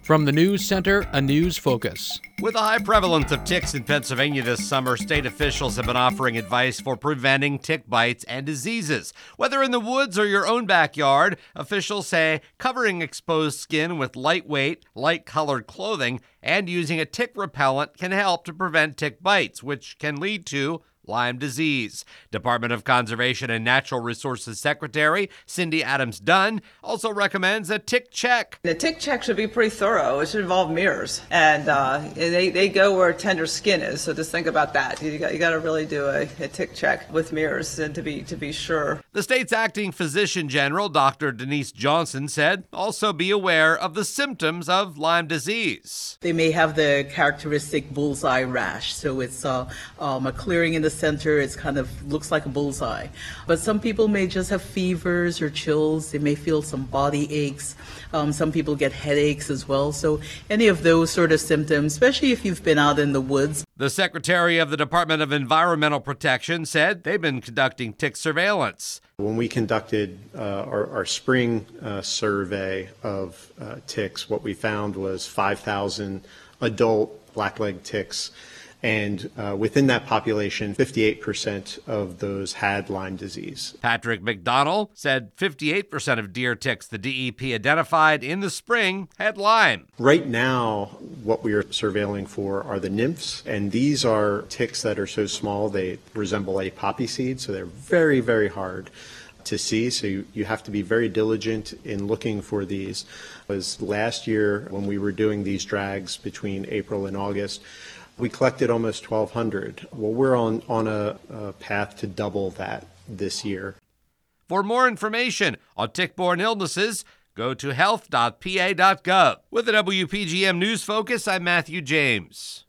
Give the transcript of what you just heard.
From the News Center, a news focus. With a high prevalence of ticks in Pennsylvania this summer, state officials have been offering advice for preventing tick bites and diseases. Whether in the woods or your own backyard, officials say covering exposed skin with lightweight, light-colored clothing and using a tick repellent can help to prevent tick bites, which can lead to Lyme disease. Department of Conservation and Natural Resources Secretary Cindy Adams-Dunn also recommends a tick check. The tick check should be pretty thorough. It should involve mirrors, and they go where tender skin is. So just think about that. You got to really do a tick check with mirrors, and to be sure. The state's acting physician general, Dr. Denise Johnson, said also be aware of the symptoms of Lyme disease. They may have the characteristic bullseye rash, so it's a clearing in the center. It's kind of looks like a bullseye, but some people may just have fevers or chills. They may feel some body aches. Some people get headaches as well. So any of those sort of symptoms, especially if you've been out in the woods. The Secretary of the Department of Environmental Protection said they've been conducting tick surveillance. When we conducted our spring survey of ticks, what we found was 5,000 adult blackleg ticks. And within that population, 58% of those had Lyme disease. Patrick McDonald said 58% of deer ticks the DEP identified in the spring had Lyme. Right now, what we are surveilling for are the nymphs, and these are ticks that are so small they resemble a poppy seed, so they're very, very hard to see, so you have to be very diligent in looking for these. It was last year when we were doing these drags between April and August, we collected almost 1,200. Well, we're on a path to double that this year. For more information on tick-borne illnesses, go to health.pa.gov. With the WPGM News Focus, I'm Matthew James.